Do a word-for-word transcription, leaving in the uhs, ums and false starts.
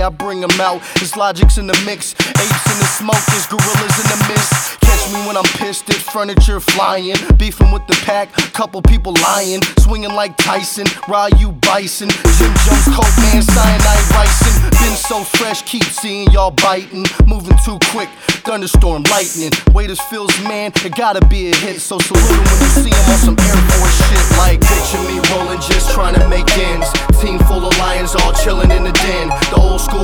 I bring them out. His logic's in the mix. Apes in the smoke, there's gorillas in the mist. Catch me when I'm pissed at furniture flying. Beefing with the pack, couple people lying. Swinging like Tyson, Ryu Bison. Jim Jones, Coke Man, cyanide ricin'. Been so fresh, keep seeing y'all biting. Moving too quick, thunderstorm, lightning. Waiters feels, man, it gotta be a hit. So salute him when you see him on some Air Force shit. Like picture me rolling, just trying to make ends. Team full of lions all chilling in the den. The old school